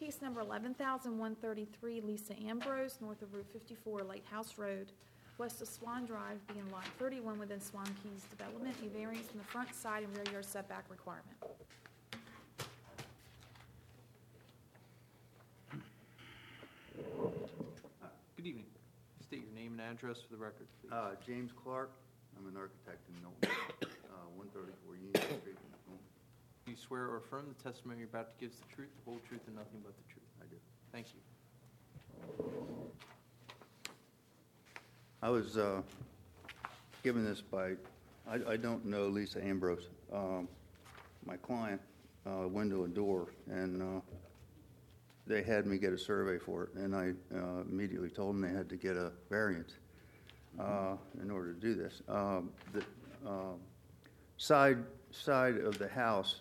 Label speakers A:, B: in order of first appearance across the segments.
A: Case number 11,133, Lisa Ambrose, north of Route 54, Lighthouse Road, west of Swan Drive, being Lot 31 within Swan Keys Development, a variance from the front, side, and rear yard setback requirement.
B: Good evening. State your name and address for the record, please.
C: James Clark. I'm an architect in Milton. 134 Union Street.
B: Do you swear or affirm the testimony you're about to give is the truth, the whole truth, and nothing but the truth?
C: I do.
B: Thank you.
C: I was given this by, I don't know Lisa Ambrose. My client, Window and Door, and they had me get a survey for it, and I immediately told them they had to get a variance in order to do this. The side of the house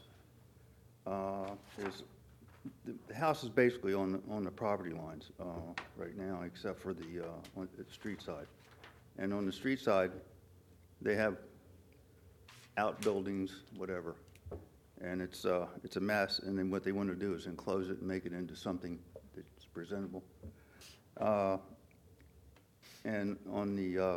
C: the house is basically on the property lines right now, except for the on the street side. And on the street side, they have outbuildings, whatever, and it's a mess. And then what they want to do is enclose it and make it into something that's presentable. And on the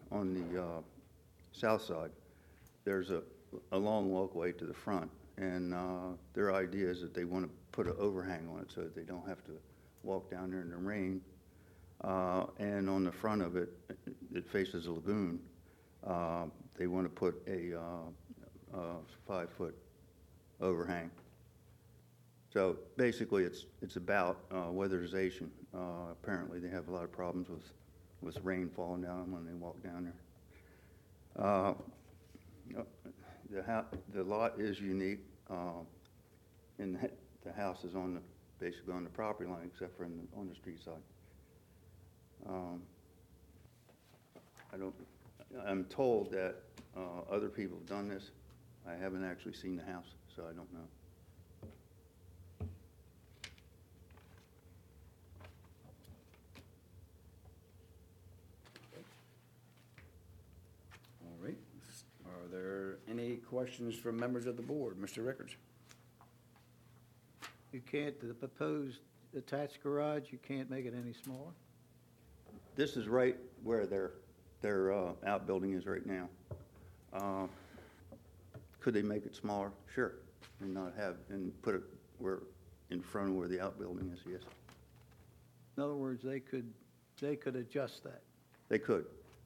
C: south side, there's a long walkway to the front, and their idea is that they want to put an overhang on it so that they don't have to walk down there in the rain. And on the front of it, it faces a lagoon. They want to put a 5-foot overhang. So basically, it's about weatherization. Apparently, they have a lot of problems with rain falling down when they walk down there. The lot is unique, in that the house is basically on the property line, except for on the street side. I'm told that other people have done this. I haven't actually seen the house, so I don't know.
D: All right. Are there any questions from members of the board? Mr. Rickards?
E: You can't, the proposed attached garage, you can't make it any smaller?
C: This is right where their outbuilding is right now. Could they make it smaller? Sure, and put it in front of where the outbuilding is. Yes,
E: In other words, they could adjust that.
C: they could.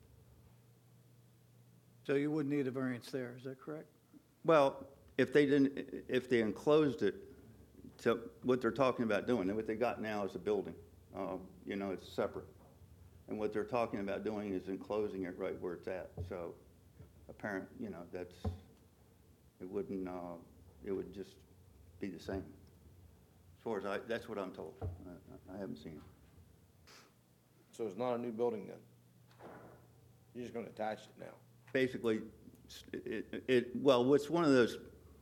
E: So you wouldn't need a variance there, is that correct?
C: Well, if they enclosed it, so what they're talking about doing, and what they got now is a building. It's separate. And what they're talking about doing is enclosing it right where it's at. So apparent, it wouldn't, it would just be the same. As far as that's what I'm told. I haven't seen it.
F: So it's not a new building then? You're just going to attach it now?
C: Basically, it's one of those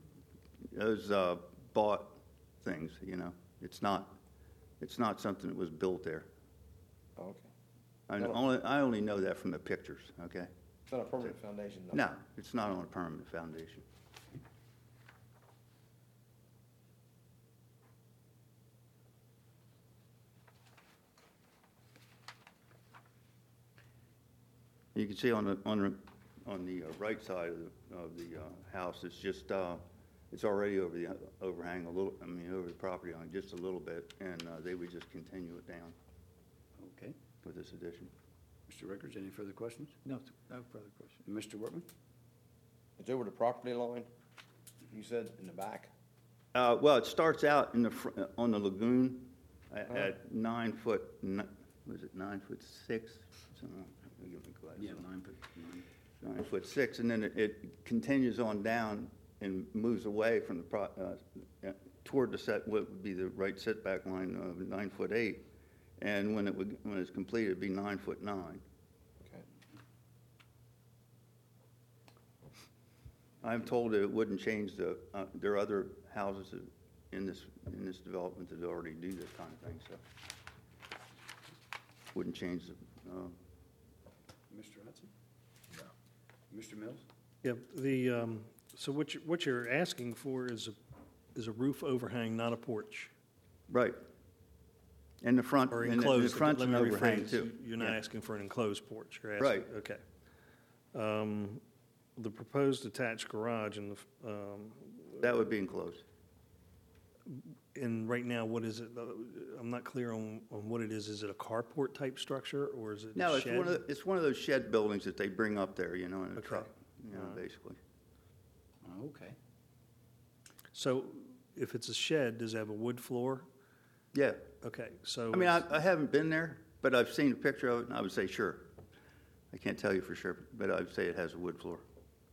C: bought things, It's not something that was built there.
F: Oh, okay.
C: I only know that from the pictures, okay?
F: It's not a permanent foundation?
C: No, it's not on a permanent foundation. You can see on the right side of the house, it's just it's already over the overhang over the property line just a little bit, and they would just continue it down.
D: Okay.
C: With this addition.
D: Mr. Rickards, any further questions?
E: No further questions.
D: Mr. Workman?
F: It's over the property line, you said, in the back?
C: Well, it starts out on the lagoon at 9 foot. Was it 9'6"?
D: Yeah, 9 foot.
C: 9'6", and then it continues on down and moves away from the toward what would be the right setback line of 9'8", and when it's completed, it'd be 9'9".
F: Okay.
C: I'm told that it wouldn't change there are other houses in this development that already do this kind of thing, so wouldn't change the.
D: Mr. Hudson? No. Mr. Mills?
G: Yeah, so what you're asking for is a roof overhang, not a porch.
C: Right. In the front,
G: Or
C: in the
G: enclosed?
C: front's
G: Let
C: an
G: me
C: overhang
G: rephrase.
C: too.
G: You're not
C: Yeah.
G: asking for an enclosed porch, you're asking?
C: Right.
G: Okay. The proposed attached garage
C: That would be enclosed.
G: and right now, what is it? I'm not clear on what it is. Is it a carport type structure, or is it
C: No,
G: a
C: it's
G: shed?
C: it's one of those shed buildings that they bring up there, you know, in a
G: Okay.
C: truck, you know,
G: All right.
C: basically.
D: Okay.
G: So if it's a shed, does it have a wood floor?
C: Yeah.
G: Okay, so.
C: I mean, I haven't been there, but I've seen a picture of it, and I would say sure. I can't tell you for sure, but I would say it has a wood floor.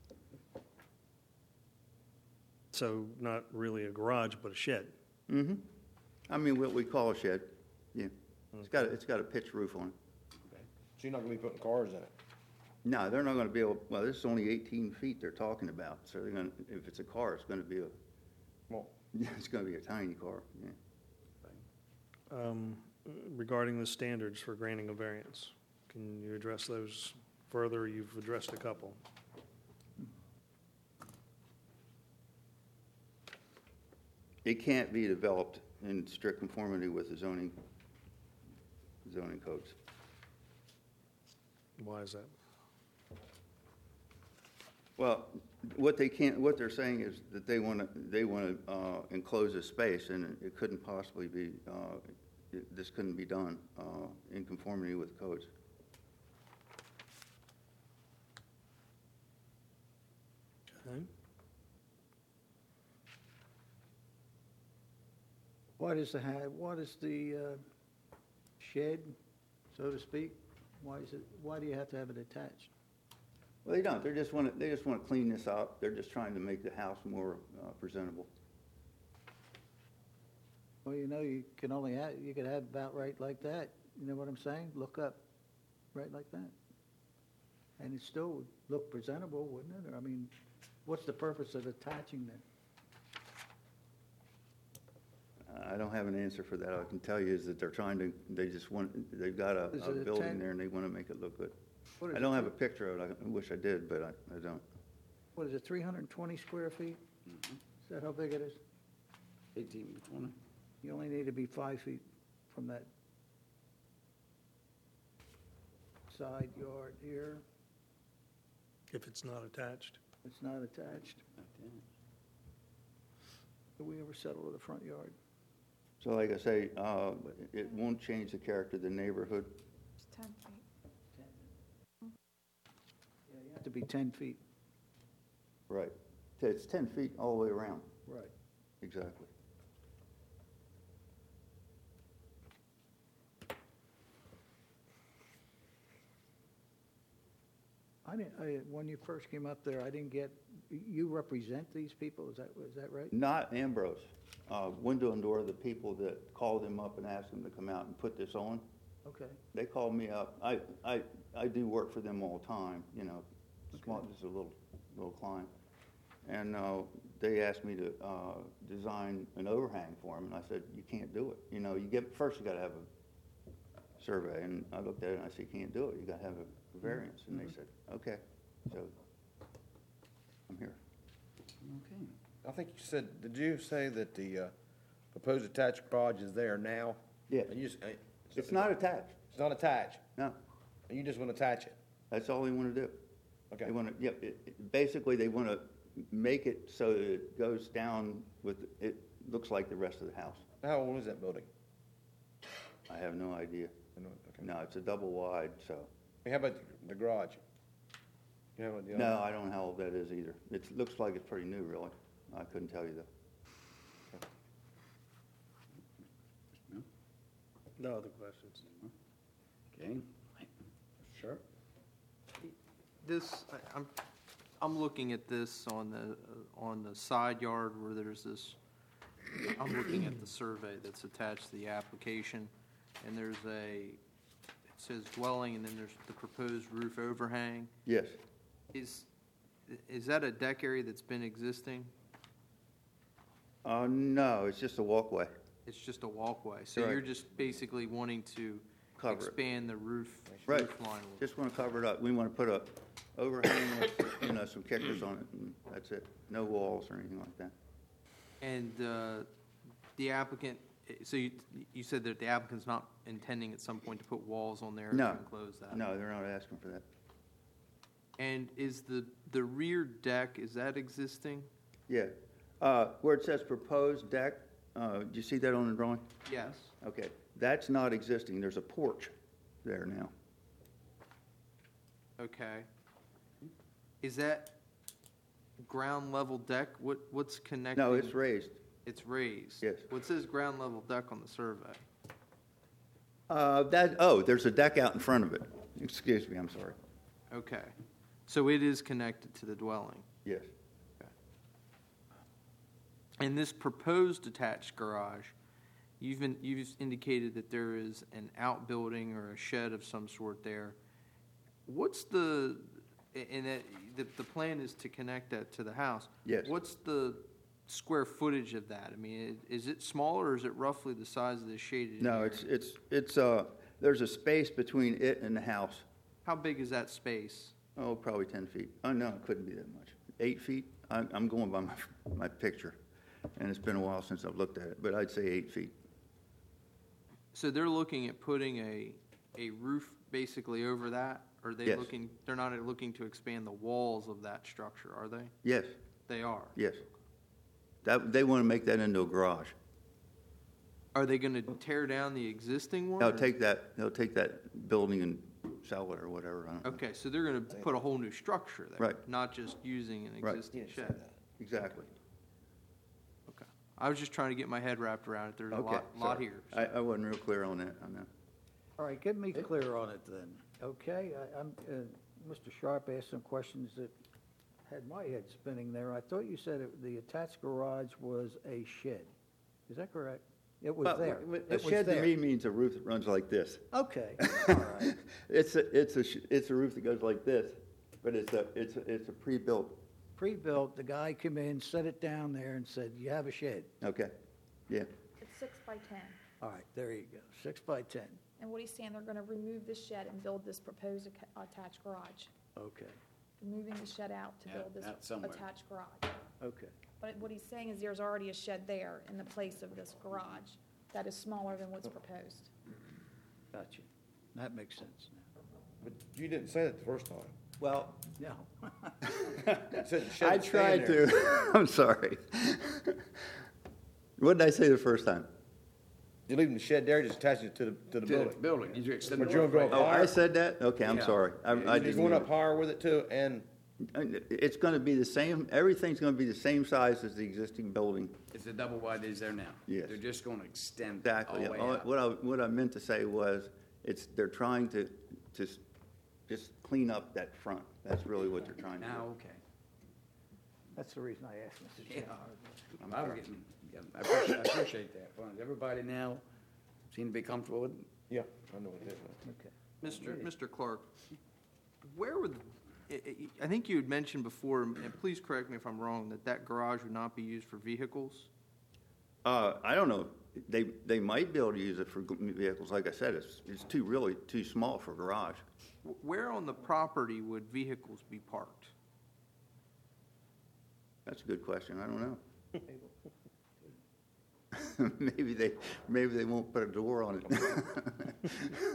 G: So not really a garage, but a shed?
C: Mm-hmm. I mean, what we call a shed, yeah. It's got a pitched roof on it.
F: So you're not gonna be putting cars in it?
C: No, they're not gonna be able, well, this is only 18 feet they're talking about, so they're gonna, if it's a car, it's gonna be
F: Well,
C: it's gonna be a tiny car, yeah.
G: Regarding the standards for granting a variance, can you address those further? You've addressed a couple.
C: It can't be developed in strict conformity with the zoning codes.
G: Why is that?
C: Well, what they're saying is that they want to enclose a space, and it couldn't possibly be, this couldn't be done in conformity with codes.
G: Okay.
E: What is the shed, so to speak? Why do you have to have it attached?
C: Well, they don't. They just want to clean this up. They're just trying to make the house more presentable.
E: Well, you know, you could have about right like that, you know what I'm saying? Look up, right like that. And it still would look presentable, wouldn't it? Or, I mean, what's the purpose of attaching then?
C: I don't have an answer for that. All I can tell you is that they've got a
E: Is it a
C: building
E: 10?
C: there, and they want to make it look good.
E: What is
C: I
E: it,
C: don't have a picture of it. I wish I did, but I don't.
E: What is it, 320 square feet? Is that how big it is?
D: 18 to 20.
E: You only need to be 5 feet from that side yard here.
G: If it's not attached?
E: It's not attached. Did we ever settle to the front yard?
C: So like I say, it won't change the character of the neighborhood.
A: It's 10 feet.
E: Yeah, you have to be 10 feet.
C: Right. It's 10 feet all the way around.
E: Right.
C: Exactly.
E: When you first came up there, I didn't get, you represent these people, is that right?
C: Not Ambrose. Window and Door, the people that called him up and asked him to come out and put this on,
E: Okay,
C: they called me up. I do work for them all the time, you know, small, just a little client. And they asked me to design an overhang for them, and I said, you can't do it. You know, first you gotta have a survey, and I looked at it and I said, you can't do it. You gotta have a variance. And they said, okay. So I'm here.
D: Okay.
F: I think you said, did you say that the proposed attached garage is there now?
C: Yeah.
F: And you just-
C: It's not attached.
F: It's not attached,
C: No,
F: and you just want to attach it?
C: that's all they want to do.
F: Okay.
C: They want to, yep, basically, they want to make it so that it goes down it looks like the rest of the house.
F: How old is that building?
C: I have no idea.
F: Okay.
C: No, it's a double wide, so.
F: How about the garage? You know, the
C: No, I don't know how old that is either. It looks like it's pretty new, really. I couldn't tell you though.
G: No other questions?
D: Okay. Sure.
B: This, I'm looking at this on the side yard where there's this, I'm looking at the survey that's attached to the application, and it says dwelling, and then there's the proposed roof overhang.
C: Yes.
B: Is that a deck area that's been existing?
C: No, it's just a walkway.
B: It's just a walkway, so
C: Right.
B: you're just basically wanting to
C: Cover it.
B: expand the roof
C: Right.
B: line a little.
C: Just want to cover it up. We want to put a overhang with, you know, some kickers on it, and that's it. No walls or anything like that.
B: And the applicant so you said that the applicant's not intending at some point to put walls on there
C: No.
B: to enclose that?
C: No, they're not asking for that.
B: And is the rear deck, is that existing?
C: Yeah. Where it says proposed deck, do you see that on the drawing?
B: Yes.
C: Okay, that's not existing. There's a porch there now.
B: Okay. Is that ground level deck? What's connecting?
C: No, it's raised.
B: It's raised?
C: Yes.
B: What says ground level deck on the survey?
C: There's a deck out in front of it. Excuse me, I'm sorry.
B: Okay. So it is connected to the dwelling?
C: Yes.
B: And this proposed attached garage, you've indicated that there is an outbuilding or a shed of some sort there. What's the plan is to connect that to the house?
C: Yes.
B: What's the square footage of that? I mean, is it smaller or is it roughly the size of the shaded
C: No,
B: area?
C: it's there's a space between it and the house.
B: How big is that space?
C: Oh, probably 10 feet. Oh, no, it couldn't be that much. 8 feet? I'm going by my picture, and it's been a while since I've looked at it, but I'd say 8 feet.
B: So they're looking at putting a roof basically over that? Or are they
C: Yes.
B: they're not looking to expand the walls of that structure, are they?
C: Yes,
B: They are.
C: yes. They want to make that into a garage.
B: Are they going to tear down the existing one?
C: They'll
B: or-
C: take that building and sell it or whatever. I don't know.
B: Okay, so they're going to put a whole new structure there?
C: Right.
B: Not just using an
C: Right.
B: existing
F: Didn't say
B: shed?
F: that.
C: Exactly.
B: Okay. I was just trying to get my head wrapped around it. There's a
C: Okay.
B: lot
C: sorry.
B: here.
C: I wasn't real clear on that.
E: All right, get me clear on it then, okay? Mr. Sharp asked some questions that had my head spinning there. I thought you said the attached garage was a shed. Is that correct? It was there.
C: A
E: It was
C: shed to
E: there.
C: me means a roof that runs like this.
E: Okay, all right.
C: It's a roof that goes like this, but it's a pre-built.
E: Pre-built, the guy came in, set it down there and said, you have a shed.
C: Okay, yeah.
A: It's 6 by 10.
E: All right, there you go, 6 by 10.
A: And what he's saying, they're gonna remove this shed and build this proposed attached garage.
E: Okay,
A: Moving the shed out to
D: Yeah,
A: build this
D: out somewhere.
A: attached garage.
E: okay.
A: But what he's saying is there's already a shed there in the place of this garage that is smaller than what's proposed.
E: Gotcha. That makes sense now.
F: But you didn't say that the first time.
E: Well, no.
F: You said the shed
C: I
F: was staying
C: tried
F: there.
C: to. I'm sorry. What did I say the first time?
F: You're leaving the shed there, just attaching it to the building.
D: Building, you extend
F: But
D: the
F: you're
D: roof
F: gonna
D: right
F: go
C: Oh,
F: higher.
C: I said that? Okay, I'm
D: Yeah.
C: sorry. I
F: You're
C: didn't
F: going
C: mean
F: up higher with it too, and
C: it. It's going to be the same, everything's going to be the same size as the existing building.
D: It's the double wide that is there now.
C: Yes.
D: They're just gonna extend all
C: Exactly.
D: the way out.
C: What I meant to say was, they're trying to just clean up that front. That's really what they're trying to do.
D: Now, okay.
E: That's the reason I asked Mr.
D: Yeah.
E: Chairman.
D: I was getting, yeah, I appreciate that. Well, everybody now seem to be comfortable with it?
F: yeah, I know what it is.
E: Okay.
B: Mr. Clark, where would, I think you had mentioned before, and please correct me if I'm wrong, that garage would not be used for vehicles?
C: I don't know. They might be able to use it for vehicles. Like I said, it's really too small for garage.
B: Where on the property would vehicles be parked?
C: That's a good question. I don't know. Maybe they won't put a door on it.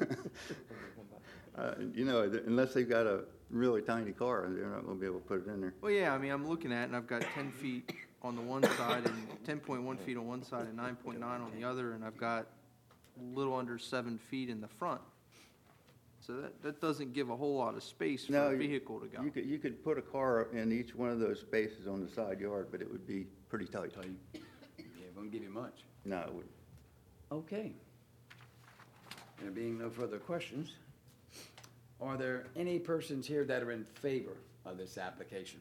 C: Unless they've got a really tiny car, they're not going to be able to put it in there.
B: Well, yeah, I mean, I'm looking at it, and I've got 10 feet on the one side and 10.1 feet on one side and 9.9 on the other, and I've got a little under 7 feet in the front. So that doesn't give a whole lot of space for
C: No,
B: a vehicle to go.
C: You could put a car in each one of those spaces on the side yard, but it would be pretty tight.
D: Yeah, it won't give you much.
C: No, it would.
D: Okay. There being no further questions, are there any persons here that are in favor of this application?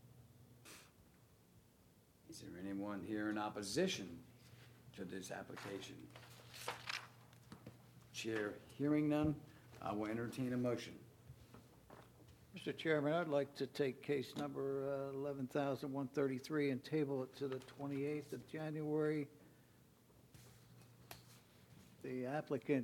D: Is there anyone here in opposition to this application? Chair, hearing none, I will entertain a motion.
E: Mr. Chairman, I'd like to take case number 11,133 and table it to the 28th of January. The applicant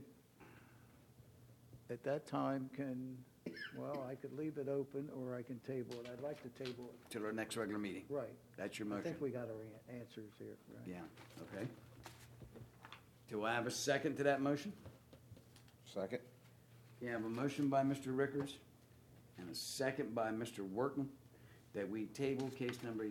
E: at that time can, well, I could leave it open or I can table it. I'd like to table it.
D: Till our next regular meeting.
E: Right.
D: That's your
E: I
D: motion?
E: think we got our answers here, right?
D: Yeah, okay. Do I have a second to that motion?
F: Second?
D: We have a motion by Mr. Rickards and a second by Mr. Workman that we table case number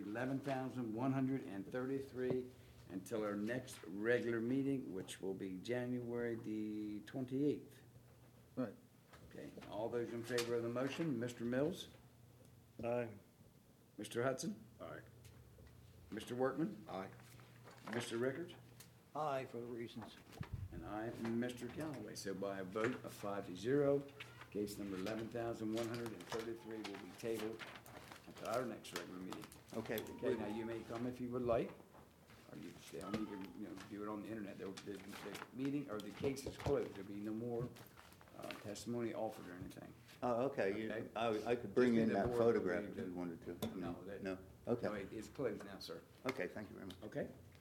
D: 11,133 until our next regular meeting, which will be January the 28th.
E: Right.
D: Okay, all those in favor of the motion, Mr. Mills,
G: Aye.
D: Mr. Hudson,
F: Aye.
D: Mr. Workman,
F: Aye.
D: Mr. Rickards,
E: Aye, for the reasons.
D: and I am Mr. Callaway. So by a vote of 5-0, case number 11,133 will be tabled until our next regular meeting.
C: Okay.
D: Okay, now you may come if you would like, or you stay on, you can, do it on the internet. The meeting, or the case is closed. There'll be no more testimony offered or anything.
C: Oh, okay.
D: Okay.
C: I could bring
D: Just
C: in
D: need the
C: that
D: board
C: photograph
D: to-
C: if you wanted to. I mean,
D: No, that-
C: No? Okay.
D: No, it is closed now, sir.
C: Okay, thank you very much.
D: Okay?